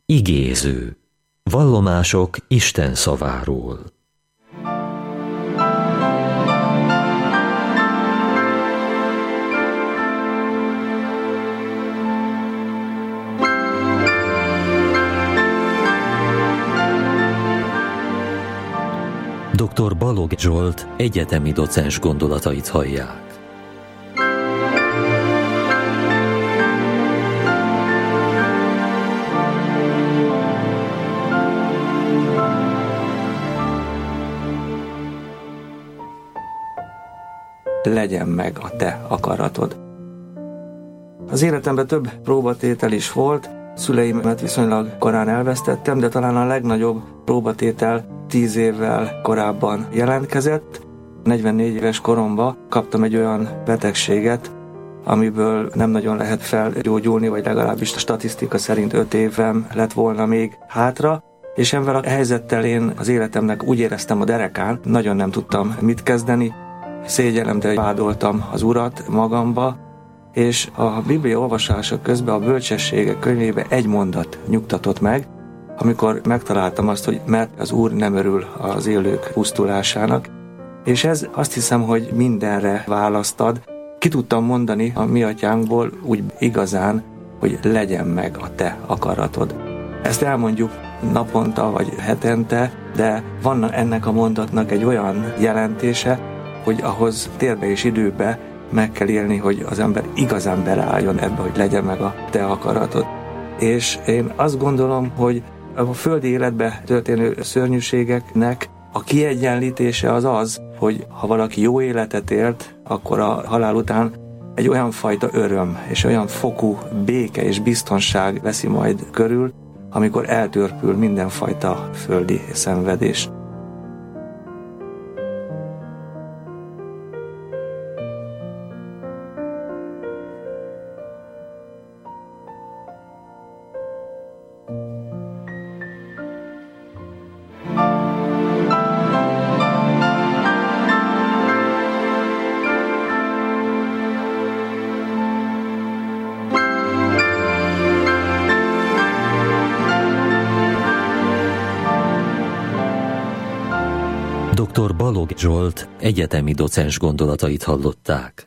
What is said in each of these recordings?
Igéző. Vallomások Isten szaváról. Dr. Balogh Zsolt egyetemi docens gondolatait hallják. Legyen meg a te akaratod. Az életemben több próbatétel is volt, szüleimet viszonylag korán elvesztettem, de talán a legnagyobb próbatétel 10 évvel korábban jelentkezett. 44 éves koromban kaptam egy olyan betegséget, amiből nem nagyon lehet felgyógyulni, vagy legalábbis a statisztika szerint 5 évem lett volna még hátra, és ezzel a helyzettel én az életemnek úgy éreztem a derekán, nagyon nem tudtam mit kezdeni, szégyelemre vádoltam az Urat magamba, és a Biblia olvasása közben a Bölcsességek könyvébe egy mondat nyugtatott meg, amikor megtaláltam azt, hogy mert az Úr nem örül az élők pusztulásának, és ez azt hiszem, hogy mindenre választ ad. Ki tudtam mondani a mi atyánkból úgy igazán, hogy legyen meg a te akaratod. Ezt elmondjuk naponta vagy hetente, de van ennek a mondatnak egy olyan jelentése, hogy ahhoz térbe és időbe meg kell élni, hogy az ember igazán beleálljon ebbe, hogy legyen meg a te akaratod. És én azt gondolom, hogy a földi életbe történő szörnyűségeknek a kiegyenlítése az, hogy ha valaki jó életet élt, akkor a halál után egy olyan fajta öröm és olyan fokú béke és biztonság veszi majd körül, amikor eltörpül mindenfajta földi szenvedés. Dr. Balogh Zsolt egyetemi docens gondolatait hallották.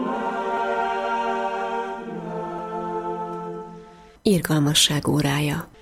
Irgalmasság órája.